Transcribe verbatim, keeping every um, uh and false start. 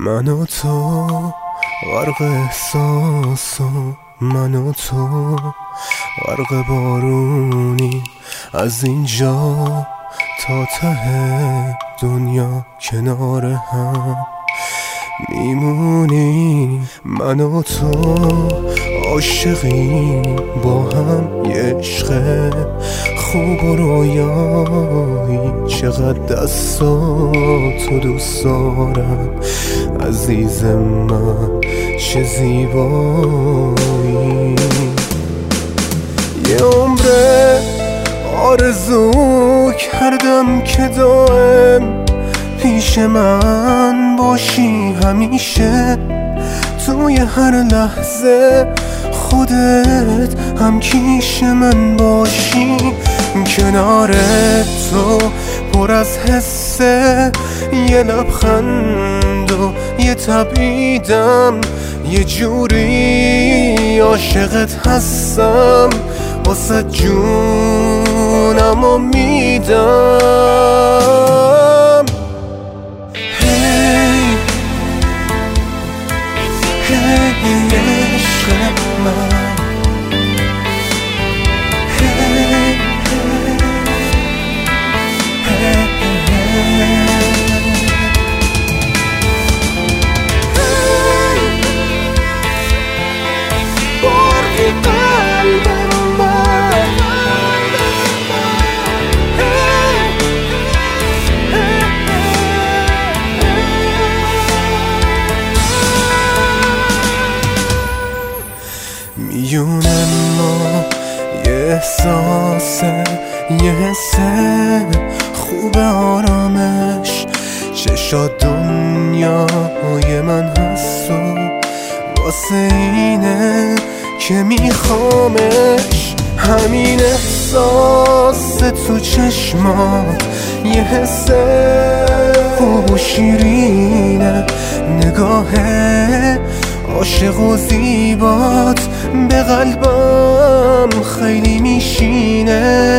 من و تو غرق احساس و من و تو غرق بارونی، از اینجا تا ته دنیا کنار هم میمونی. من و تو عاشقیم با هم، یه عشق خوب و رویایی، چقدر دستاتو دوست دارم عزیز من، چه زیبایی. یه عمره آرزو کردم که دائم پیش من باشی، همیشه توی هر لحظه خودت هم کیش من باشی. کنار تو پر از حسه، یه لبخند و یه تبعیدم، یه جوری عاشقت هستم، واسه جونم و میدم. هی هی عشق من، هی میونه ما یه احساسه، یه حسه خوب آرامش، چشات دنیای من هست و واسه اینه که میخوامش. همین احساس تو چشمات یه حسه خوب و شیرینه، نگاهه عاشق و زیبات به قلبم خیلی میشینه.